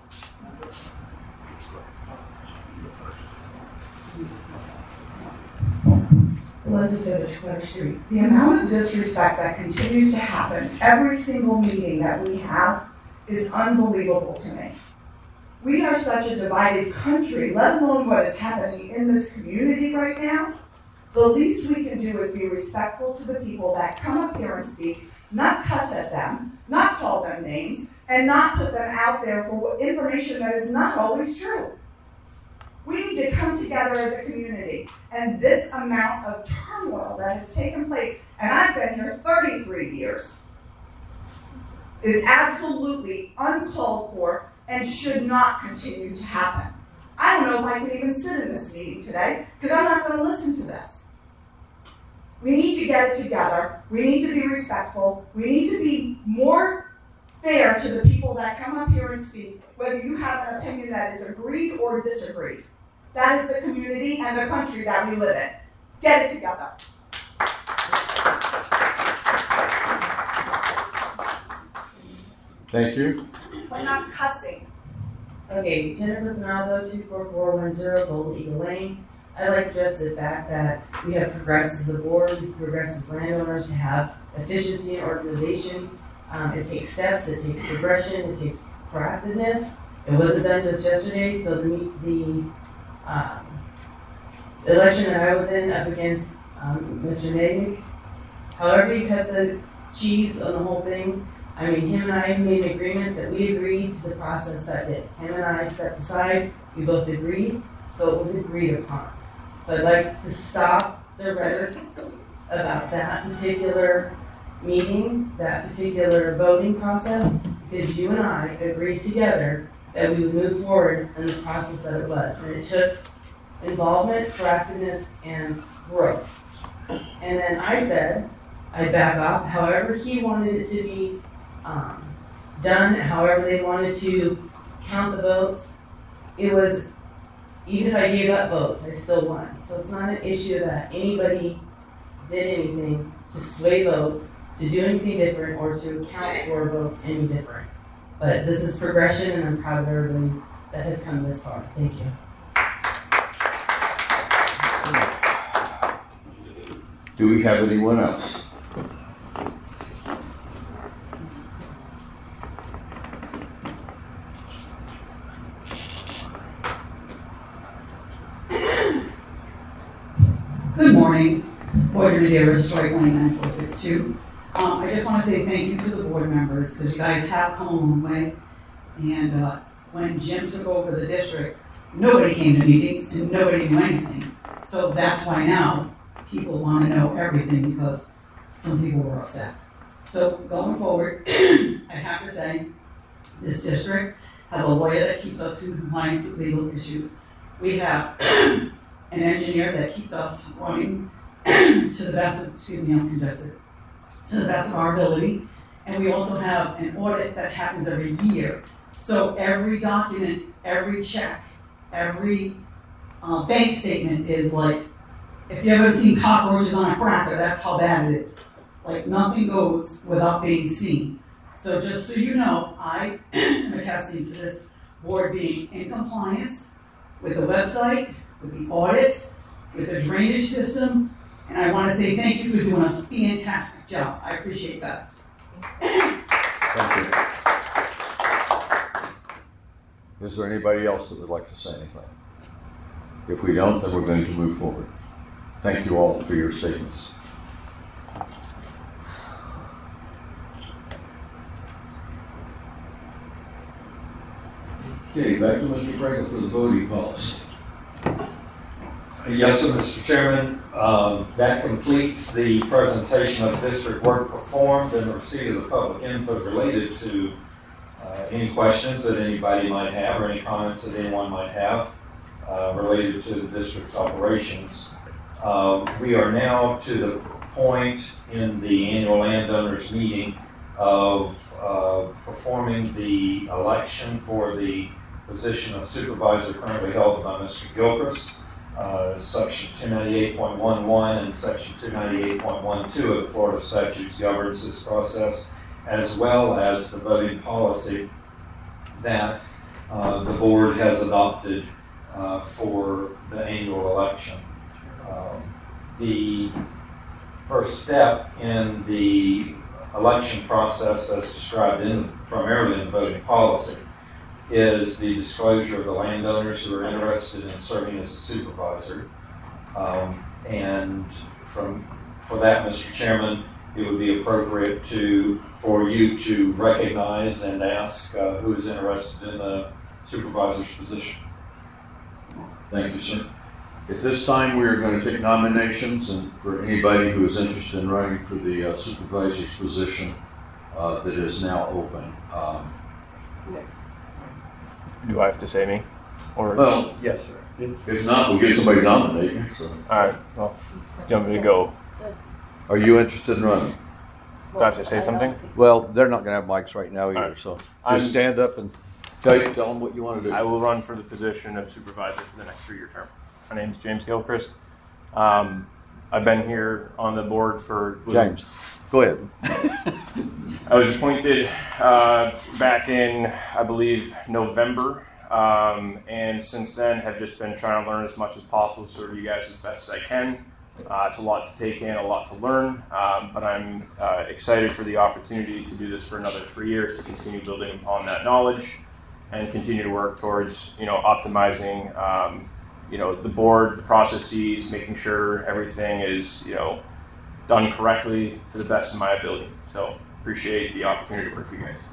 J: Legislative Clutter Street. The amount of disrespect that continues to happen every single meeting that we have is unbelievable to me. We are such a divided country, let alone what is happening in this community right now. The least we can do is be respectful to the people that come up here and speak, not cuss at them, not call them names, and not put them out there for information that is not always true. We need to come together as a community, and this amount of turmoil that has taken place, and I've been here 33 years, is absolutely uncalled for and should not continue to happen. I don't know if I can even sit in this meeting today, because I'm not going to listen to this. We need to get it together. We need to be respectful. We need to be more fair to the people that come up here and speak, whether you have an opinion that is agreed or disagreed. That is the community and the country that we live in. Get it together.
A: Thank you.
J: But not cussing.
K: Okay, Jennifer Finazzo, 24410 Gold Eagle Lane. I'd like to address the fact that we have progressed as a board, we progressed as landowners to have efficiency and organization. It takes steps, it takes progression, it takes proactiveness. It wasn't done just yesterday, so the election that I was in up against Mr. Nagig, however you cut the cheese on the whole thing, I mean, him and I made an agreement that we agreed to the process that day. Him and I stepped aside, we both agreed, so it was agreed upon. So I'd like to stop the rhetoric about that particular meeting, that particular voting process, because you and I agreed together that we would move forward in the process that it was. And it took involvement, proactiveness, and growth. And then I said I'd back off, however he wanted it to be done, however they wanted to count the votes. It was, even if I gave up votes, I still won. So it's not an issue that anybody did anything to sway votes, to do anything different, or to count for votes any different. But this is progression, and I'm proud of everybody that has come this far. Thank you.
A: Do we have anyone else?
L: Good morning, Audrey Davis, Strike Lane 9462. I just want to say thank you to the board members, because you guys have come a long way. And when Jim took over the district, nobody came to meetings and nobody knew anything. So that's why now people want to know everything because some people were upset. So going forward, I have to say, this district has a lawyer that keeps us in compliance with legal issues. We have an engineer that keeps us running to the best of, I'm congested, to the best of our ability. And we also have an audit that happens every year. So every document, every check, every bank statement is like, if you ever seen cockroaches on a cracker, that's how bad it is. Like nothing goes without being seen. So just so you know, I am attesting to this board being in compliance with the website, with the audits, with the drainage system, and I want to say thank you for doing a fantastic job. I appreciate that.
A: Thank you. Is there anybody else that would like to say anything? If we don't, then we're going to move forward. Thank you all for your statements. Okay, back to Mr. Pringle for the voting policy.
B: Yes, sir, Mr. Chairman. That completes the presentation of district work performed and the receipt of the public input related to any questions that anybody might have or any comments that anyone might have related to the district's operations. We are now to the point in the annual landowners meeting of performing the election for the position of supervisor currently held by Mr. Gilchrist. Section 298.11 and Section 298.12 of the Florida statutes governs this process, as well as the voting policy that the board has adopted for the annual election. The first step in the election process, as described primarily in voting policy, is the disclosure of the landowners who are interested in serving as a supervisor. And for that, Mr. Chairman, it would be appropriate for you to recognize and ask who is interested in the supervisor's position.
A: Thank you, sir. At this time, we are going to take nominations, and for anybody who is interested in running for the supervisor's position that is now open.
F: Do I have to say me? Or
A: Well,
F: yes, sir.
A: if not, we'll get somebody to nominate you. So.
F: All right. Well, do you want me to go?
A: Are you interested in running?
F: Do I have to say something?
A: Well, they're not going to have mics right now either,
F: right.
A: so
F: I'm-
A: just stand up and tell them what you want to do.
F: I will run for the position of supervisor for the next 3-year term. My name is James Gilchrist. I've been here on the board for...
A: James, go ahead.
F: I was appointed back in, I believe, November. And since then have just been trying to learn as much as possible, serve you guys as best as I can. It's a lot to take in, a lot to learn, but I'm excited for the opportunity to do this for another 3 years to continue building upon that knowledge and continue to work towards, optimizing, the board, the processes, making sure everything is, done correctly to the best of my ability. So appreciate the opportunity to work for you guys.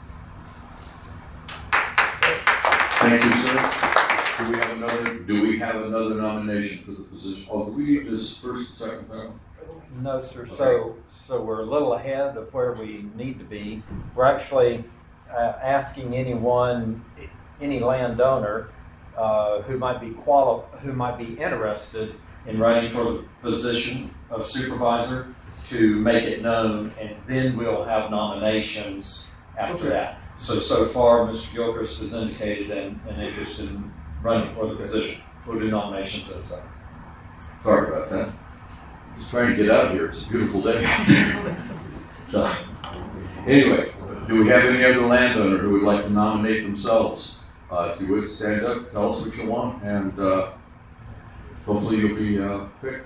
A: Thank you, sir. Do we have another nomination for the position? Oh, do we need this first and second panel?
B: No, sir. So we're a little ahead of where we need to be. We're actually asking any landowner who might be interested in running for the position of supervisor to make it known, and then we'll have nominations after that. So far, Mr. Gilchrist has indicated an interest in running for the position. We'll do nominations at a second.
A: Sorry about that. Just trying to get out of here. It's a beautiful day. So, anyway, do we have any other landowner who would like to nominate themselves? If you would, stand up, tell us what you want, and hopefully you'll be picked.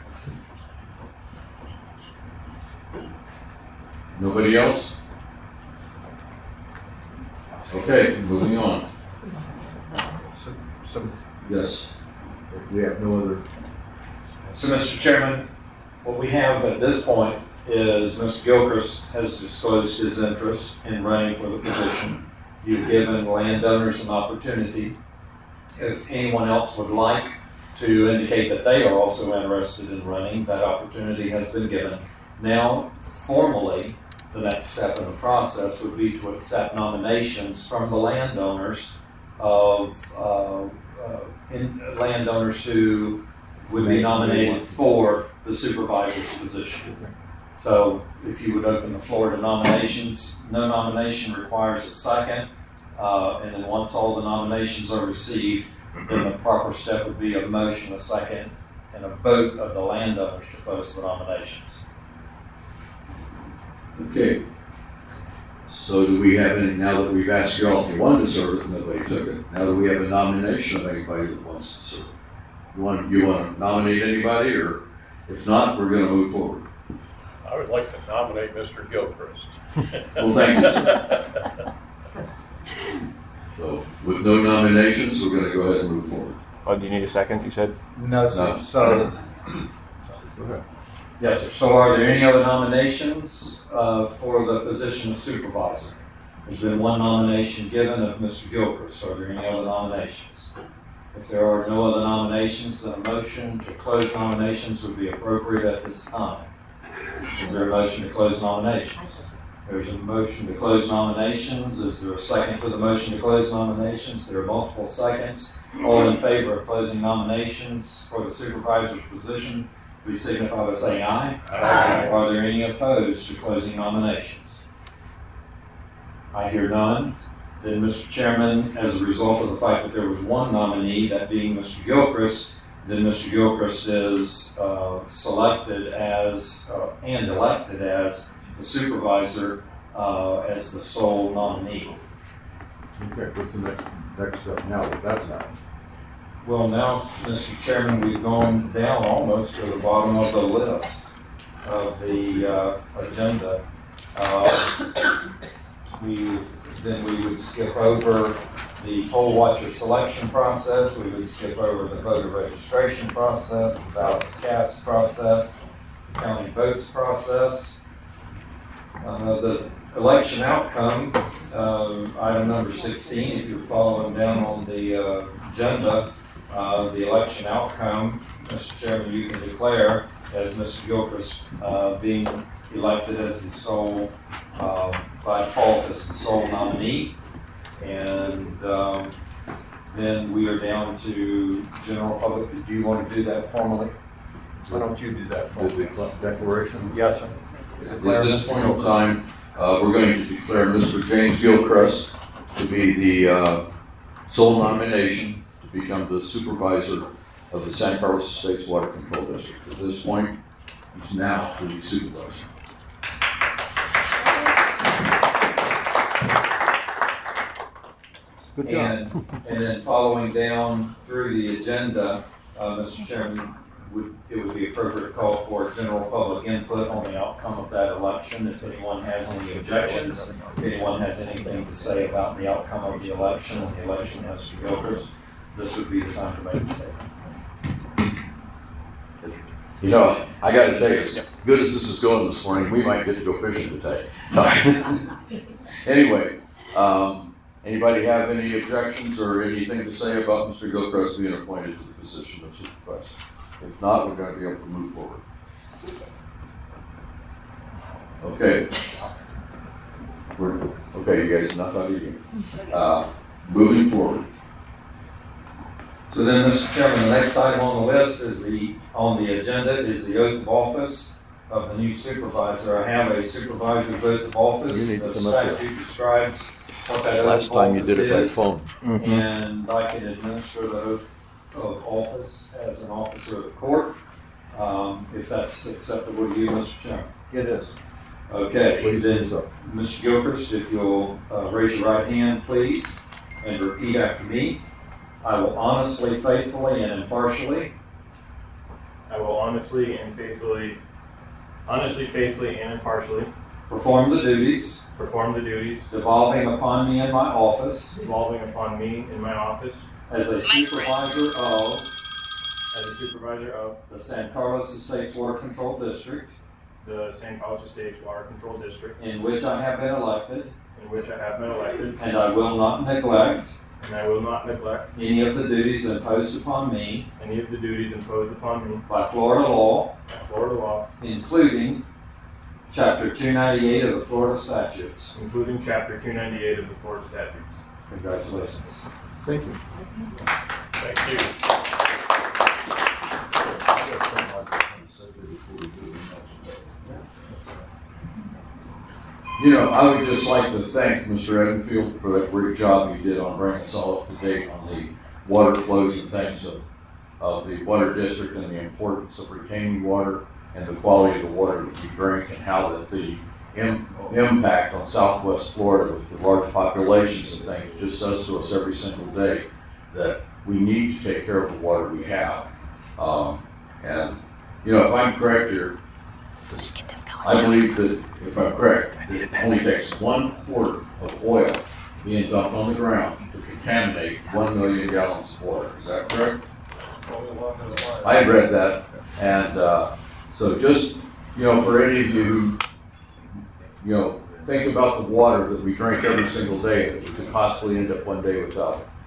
A: Nobody else? Okay, moving on. Yes. We have no other.
B: So, Mr. Chairman, what we have at this point is Mr. Gilchrist has disclosed his interest in running for the position. You've given landowners an opportunity. If anyone else would like to indicate that they are also interested in running. That opportunity has been given. Now, formally, the next step in the process would be to accept nominations from the landowners landowners who would be nominated for the supervisor's position. So if you would open the floor to nominations, no nomination requires a second. And then once all the nominations are received, then the proper step would be a motion, a second, and a vote of the landowners to close the nominations.
A: Okay. So do we have any, now that we've asked you all if you wanted to serve it, nobody took it. Now do we have a nomination of anybody that wants to serve? You want to nominate anybody, or if not, we're going to move forward.
I: I would like to nominate Mr. Gilchrist.
A: Well, thank you, sir. So with no nominations, we're going to go ahead and move forward.
F: Oh, do you need a second, you said?
B: No, sir.
A: No.
B: So,
A: Go ahead.
B: yes, sir. So are there any other nominations for the position of supervisor? There's been one nomination given of Mr. Gilchrist. Are there any other nominations? If there are no other nominations, then a motion to close nominations would be appropriate at this time. Is there a motion to close nominations? There's a motion to close nominations. Is there a second to the motion to close nominations? There are multiple seconds. All in favor of closing nominations for the supervisor's position, please signify by saying aye.
I: Aye.
B: Are there any opposed to closing nominations? I hear none. Then, Mr. Chairman, as a result of the fact that there was one nominee, that being Mr. Gilchrist, then Mr. Gilchrist is selected as and elected as the supervisor as the sole nominee.
A: Okay, what's the next step now that that's happened?
B: Well, now, Mr. Chairman, we've gone down almost to the bottom of the list of the agenda. Then we would skip over the poll watcher selection process. We would skip over the voter registration process, the ballot cast process, the counting votes process. The election outcome, item number 16, if you're following down on the agenda, the election outcome, Mr. Chairman, you can declare as Mr. Gilchrist being elected as the sole, by default, as the sole nominee. And then we are down to general public. Do you want to do that formally? Why don't you do that formally?
A: Declaration?
F: Yes, sir.
A: At this point in time, we're going to declare Mr. James Gilchrist to be the sole nomination to become the supervisor of the San Carlos Estates Water Control District. At this point, he's now the supervisor.
B: Good job. And then following down through the agenda, Mr. Chairman, it would be appropriate to call for general public input on the outcome of that election. If anyone has any objections, if anyone has anything to say about the outcome of the election and the election of Mr. Gilchrist, this would be the time to make a statement.
A: You know, I got to tell you, as good as this is going this morning, we might get to go fishing today. Anyway, anybody have any objections or anything to say about Mr. Gilchrist being appointed to the position of supervisor? If not, we're going to be able to move forward. Okay. Okay, you guys, enough out of you. Moving forward.
B: So then, Mr. Chairman, the next item on the list on the agenda is the oath of office of the new supervisor. I have a supervisor's oath of office. The statute describes what that oath of office is. And I can administer the oath of office as an officer of the court, if that's acceptable to you, Mr. Chairman.
A: It is.
B: Okay,
A: Please
B: then,
A: do so.
B: Mr. Gilchrist, if you'll raise your right hand, please, and repeat after me. I will honestly, faithfully, and impartially
F: I will honestly, faithfully, and impartially
B: perform the duties
F: perform the duties
B: devolving upon me in my office
F: devolving upon me in my office
B: as a supervisor
F: of
B: the San Carlos Estates Water Control District,
F: the San Carlos Estates Water Control District,
B: in which I have been elected,
F: in which I have been elected,
B: and I will not neglect
F: and I will not neglect
B: any of the duties imposed upon me
F: any of the duties imposed upon me
B: by Florida law,
F: by Florida law,
B: including Chapter 298 of the Florida statutes.
F: including Chapter 298 of the Florida statutes.
B: Congratulations.
A: Thank you.
I: Thank you.
A: You know, I would just like to thank Mr. Edenfield for that great job he did on bringing us all up to date on the water flows and things of the water district and the importance of retaining water and the quality of the water that we drink and how that the impact on Southwest Florida with the large populations and things just says to us every single day that we need to take care of the water we have. And, you know, if I'm correct here, I believe that, if I'm correct, it only takes 1 quart of oil being dumped on the ground to contaminate 1 million gallons of water. Is that correct? I had read that, and so just, you know, for any of you who, you know, think about the water that we drink every single day, that we could possibly end up one day without it.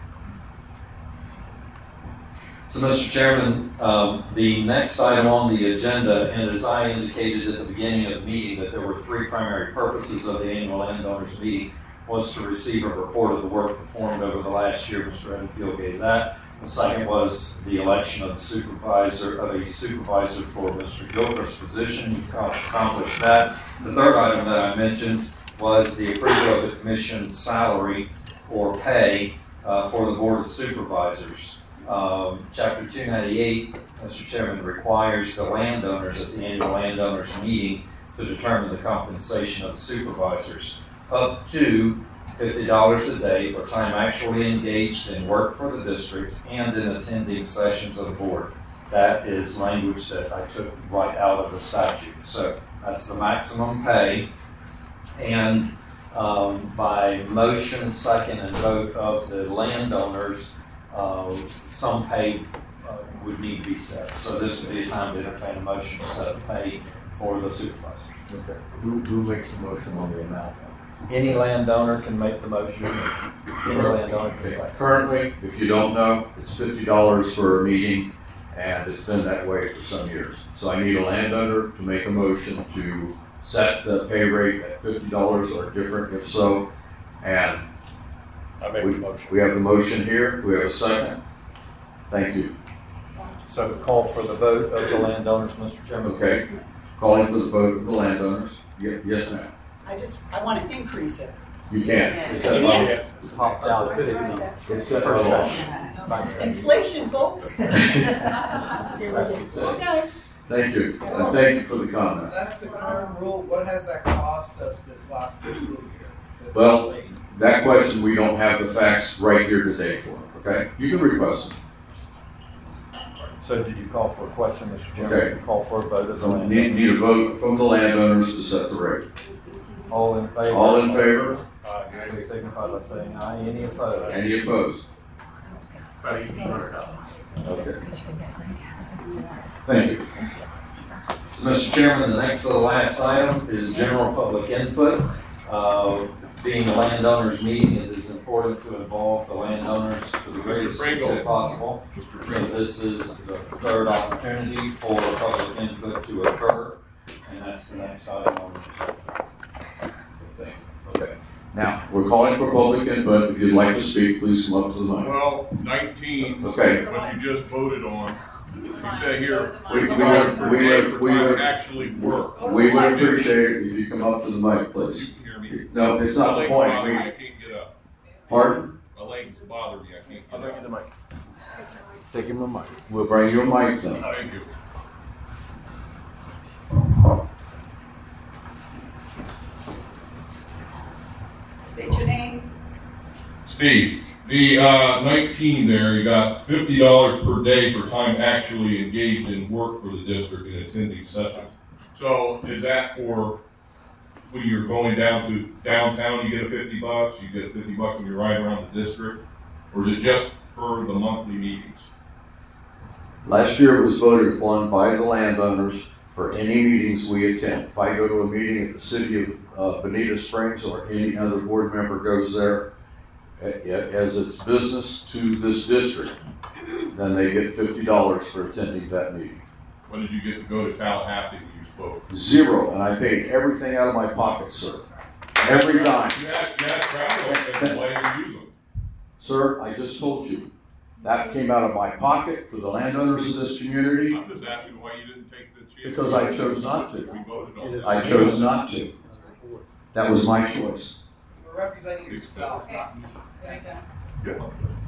B: So, Mr. Chairman, the next item on the agenda, and as I indicated at the beginning of the meeting, that there were 3 primary purposes of the annual landowners meeting, was to receive a report of the work performed over the last year. Mr. Edenfield gave that. The second was the election of a supervisor for Mr. Gilchrist's position. You've accomplished that. The third item that I mentioned was the approval of the commission's salary or pay for the Board of Supervisors. Chapter 298, Mr. Chairman, requires the landowners at the annual landowners meeting to determine the compensation of the supervisors up to $50 a day for time actually engaged in work for the district and in attending sessions of the board. That is language that I took right out of the statute. So that's the maximum pay. And by motion, second, and vote of the landowners, some pay would need to be set. So this would be a time to entertain a motion to set the pay for the supervisors.
A: Okay. Who makes the motion on the amount?
B: Any landowner can make the motion. Any landowner can say.
A: Currently, if you don't know, it's $50 for a meeting, and it's been that way for some years. So I need a landowner to make a motion to set the pay rate at $50 or different, if so. And
I: I make the motion.
A: we have the motion here. Do we have a second? Thank you.
B: So call for the vote of the landowners, Mr. Chairman.
A: Okay. Calling for the vote of the landowners. Yes, ma'am.
L: I want to increase it.
A: You can. It's set by-
B: It's popped out.
A: it's set by law.
L: Inflation, folks. Okay.
A: Thank you. And thank you for the comment.
M: That's the current rule. What has that cost us this last fiscal year?
A: Well, that question, we don't have the facts right here today for, okay? You can request them.
B: So did you call for a question, Mr. Chairman?
A: Okay.
B: Did you call for a vote of the landowners?
A: Need a vote from the landowners to set the rate.
B: All in favor?
A: All in favor?
B: Please signify by saying aye. Any opposed?
A: Any opposed? Okay. Thank you.
B: Mr. Chairman, the next to the last item is general public input. Being a landowners meeting, it is important to involve the landowners to the greatest extent possible. So this is the third opportunity for public input to occur, and that's the next item on the agenda.
A: Okay. Now, we're calling for public input. If you'd like to speak, please come up to the mic.
N: Well, 19,
A: Okay.
N: what you just voted on, you say here,
A: We
N: time actually work.
A: would appreciate it if you come up to the mic, please.
N: Hear me?
A: No, it's not the point.
N: I can't get up.
A: Pardon?
N: My legs bother me, I can't
F: I'll
N: get
F: bring you
N: up.
F: the mic.
A: Take him a mic. We'll bring you a mic then.
N: Thank you.
L: State your name.
N: Steve, the 19 there, you got $50 per day for time actually engaged in work for the district and attending sessions. So is that for when you're going down to downtown, you get a $50, you get $50 when you're riding around the district? Or is it just for the monthly meetings?
A: Last year it was voted upon by the landowners for any meetings we attend. If I go to a meeting at the city of Bonita Springs or any other board member goes there, as its business to this district, then they get $50 for attending that meeting.
N: When did you get to go to Tallahassee when you spoke?
A: 0, and I paid everything out of my pocket, sir. Every dime.
N: You had travel expenses, why didn't you use them?
A: Sir, I just told you, that came out of my pocket for the landowners of this community
N: I'm just asking why you didn't take the chance.
A: because I chose not to.
N: We voted on it.
A: I chose not to. That was my choice.
M: You're representing yourself, not me.
N: Yeah.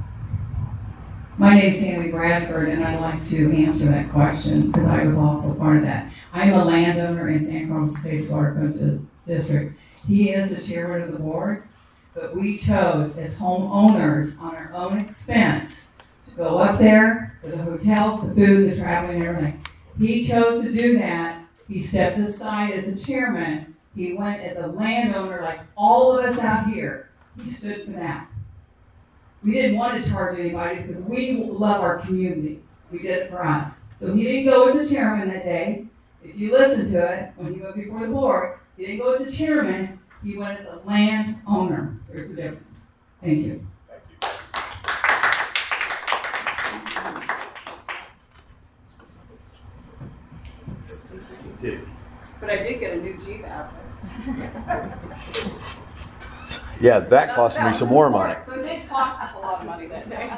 L: My name is Tammy Bradford, and I'd like to answer that question because I was also part of that. I'm a landowner in San Carlos Estates Waterfront District. He is the chairman of the board, but we chose as homeowners on our own expense to go up there for the hotels, the food, the traveling, and everything. He chose to do that. He stepped aside as a chairman. He went as a landowner like all of us out here. He stood for that. We didn't want to charge anybody because we love our community. We did it for us. So he didn't go as a chairman that day. If you listen to it, when he went before the board, he didn't go as a chairman. He went as a landowner. There's a difference. Thank you.
O: But I did get a new Jeep out there.
A: Yeah, that cost me some more money.
O: So it did cost us a lot of money that day.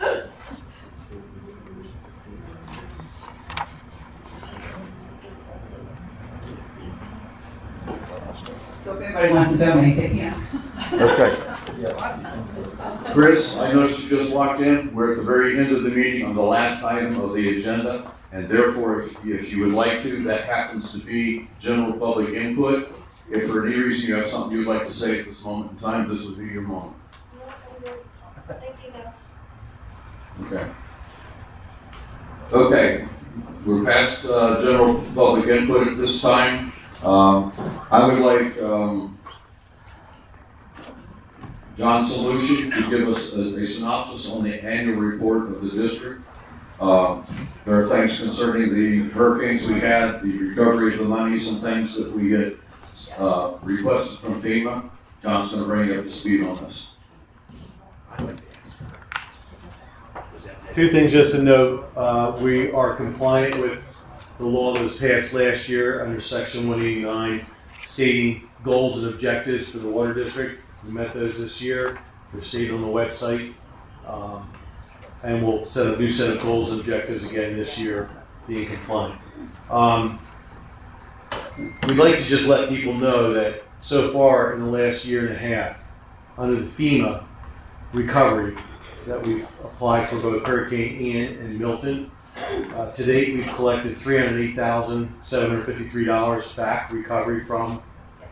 L: So if anybody wants to donate, they can.
A: Okay. Chris, I noticed you just walked in. We're at the very end of the meeting on the last item of the agenda. And therefore, if you would like to, that happens to be general public input. If for any reason you have something you'd like to say at this moment in time, this would be your moment. Okay. Okay, we're past general public input at this time. I would like John Solution to give us a synopsis on the annual report of the district. There are things concerning the hurricanes we had, the recovery of the monies and things that we had requested from FEMA. John's going to bring you up to speed on this.
C: Two things just to note, we are compliant with the law that was passed last year under section 189, stating goals and objectives for the water district. We met those this year. They're stated on the website. And we'll set a new set of goals and objectives again this year, being compliant. We'd like to just let people know that so far in the last year and a half, under the FEMA recovery that we've applied for both Hurricane Ian and Milton, to date we've collected $308,753 back recovery from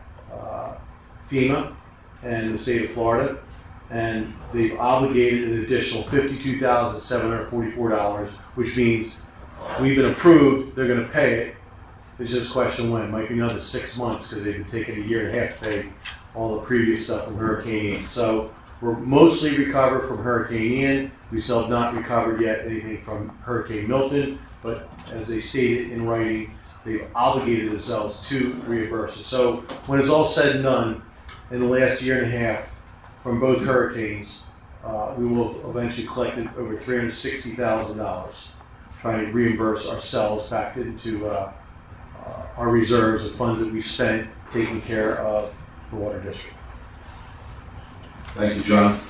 C: FEMA and the state of Florida. And they've obligated an additional $52,744, which means we've been approved, they're going to pay it. It's just a question when. It might be another 6 months because they've been taking a year and a half to pay all the previous stuff from Hurricane Ian. So we're mostly recovered from Hurricane Ian. We still have not recovered yet anything from Hurricane Milton, but as they stated in writing, they've obligated themselves to reimburse it. So when it's all said and done, in the last year and a half, from both hurricanes, we will have eventually collected over $360,000, trying to reimburse ourselves back into our reserves of funds that we spent taking care of the water district.
A: Thank you, John.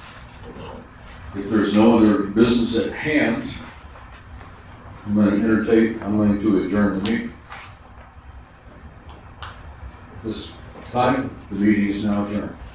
A: If there's no other business at hand, I'm going to adjourn the meeting. At this time, the meeting is now adjourned.